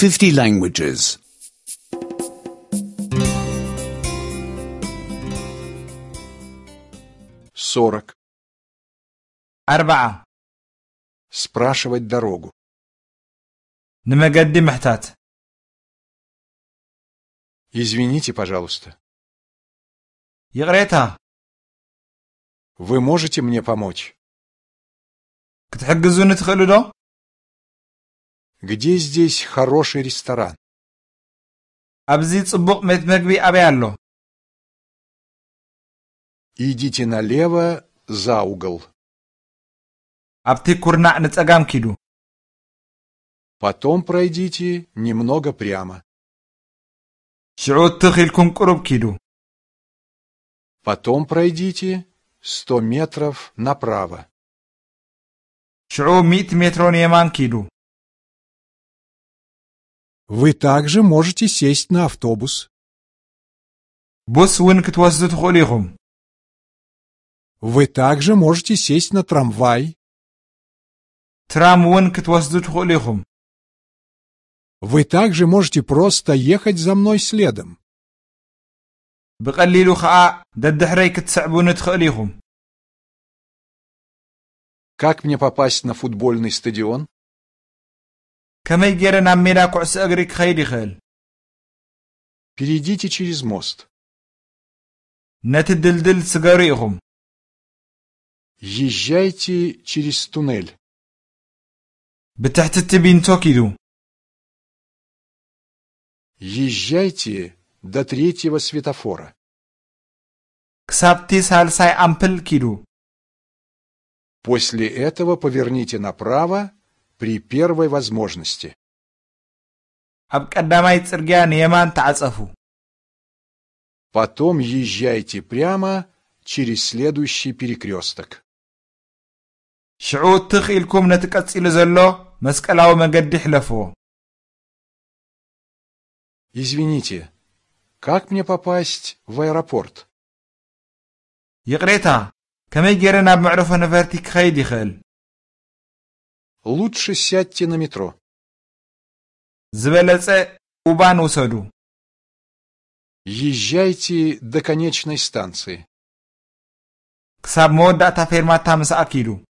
50 languages. 40. 4 Спрашивать дорогу. نمجد محتات. Извините, пожалуйста. يغريتها Вы можете мне помочь? كتحجزوني تخلو دو؟ Где здесь хороший ресторан? أبزي تصبق ميت مجبي أبي الله. Идите налево за угол. أبتي كورنا نتأجام كيدو. Потом пройдите немного прямо. شعود تخيلكم قرب كيدو. Потом пройдите 100 метров направо. شعود 100 مترون يمان كيدو. Вы также можете сесть на автобус. بوس وين كتوزدو تخوليهم. Вы также можете сесть на трамвай. ترام وين كتوزدو تخوليهم. Вы также можете просто ехать за мной следом. بقليلو خاء ددحري كتسعبون تخوليهم. Как мне попасть на футбольный стадион? كما يجيرنا ميدا كعس أجريك خيدي خيل. Перейдите через мост. نتدلدل سجاريهم. Езжайте через туннель. بتحت التبين توكيدو. Езжайте до 3-го светофора. كسابتي سالساي أمبل كيدو. После этого поверните направо при первой возможности. أب قداماي ترجان يمان تعصفو. Потом езжайте прямо через следующий перекресток. شعود تخيلكم نتقصيل زلو مسقلاو مجد حلفو. Извините, как мне попасть в аэропорт? يقريتا كما يجيرنا بمعرفة نفرتي خيدي خيل. Лучше сядьте на метро. زبلت وبان وسدو. Езжайте до конечной станции. كساب مودة تفيرماتا مساكيدو.